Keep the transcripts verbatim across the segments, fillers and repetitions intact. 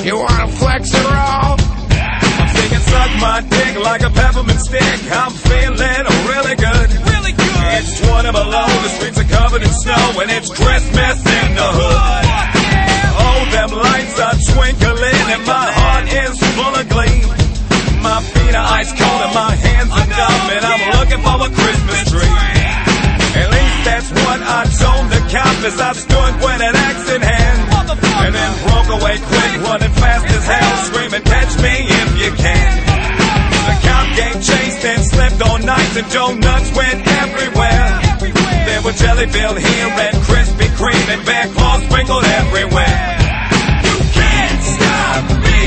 You wanna flex it raw? I'm singing suck my dick like a peppermint stick. I'm feeling really good, really good. It's twenty below, the streets are covered in snow, and it's Christmas in the hood. Oh, them lights are twinkling, and my heart is full of glee. My feet are ice cold and my hands are numb, and I'm looking for a Christmas tree. At least that's what I told the cop as I stood with an axe in hand, and then broke away quick, running fast as hell, screaming, catch me if you can. The cop gave chase and slept all night, and donuts went everywhere. There were jelly filled here and Krispy Kreme and bear claws sprinkled everywhere. You can't stop me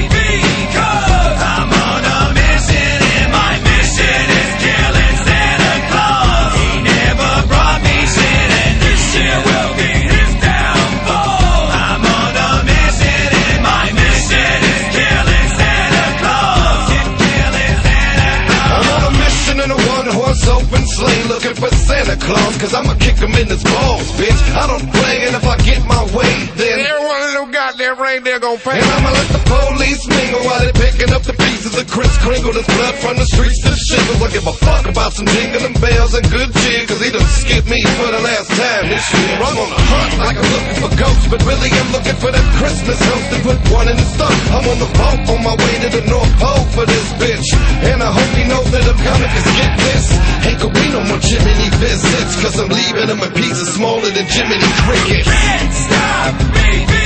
because I'm on a mission, and my mission is killing Santa Claus. He never brought me shit, and this year will be his downfall. I'm on a mission, and my mission is killing Santa Claus. Killing Santa Claus. I'm on a mission in a one-horse open sleigh, looking for Santa Claus, cause I'ma kick him in his balls, bitch. I don't play, and if I get my way, then every one of them goddamn reindeer gon' pay. And I'ma let the police mingle while they picking up the pieces of Kris Kringle. There's blood from the streets to shingles. I give a fuck about some jingling bells and good cheer, cause he done skipped me for the last time this year. I'm on a hunt like I'm looking for ghosts, but really I'm looking for that Christmas host to put one in the stuff. I'm on the boat on my way to the North Pole for this bitch, and I hope he knows that I'm coming, cause get this, ain't gonna be no more Jiminy visits, cause I'm leaving him in pieces smaller than Jiminy Cricket. Can't stop me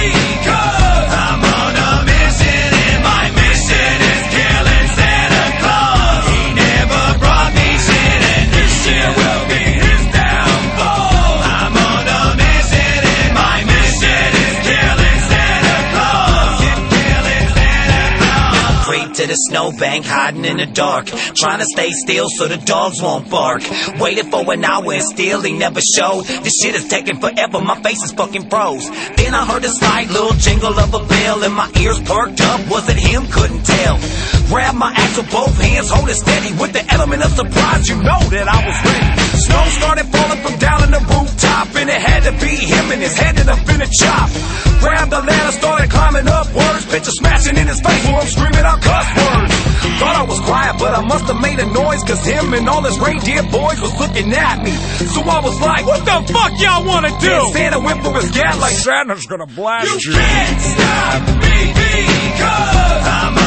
because I'm on a mission, and my mission is killing Santa Claus. He never brought me shit, and this year will be his downfall. I'm on a mission, and my mission is killing Santa Claus. Killing Santa Claus. Straight to the snowbank, hiding in the dark, trying to stay still so the dogs won't bark. Waited for an hour and still he never showed. This shit is taking forever, my face is fucking froze. Then I heard a slight little jingle of a bell, and my ears perked up. Was it him? Couldn't tell. Grabbed my axe with both hands, hold it steady. With the element of surprise, you know that I was ready. Snow started falling from down in the rooftop, and it had to be him, and his head ended up in a chop. Grabbed the ladder, started climbing upwards. Picture smashing in his face while I'm screaming out cuss words. Thought I was quiet, but I must have made a noise, cause him and all his reindeer boys was looking at me. So I was like, what the fuck y'all wanna do? And Santa went for his gat like Santa's gonna blast you. You can't stop me because I'm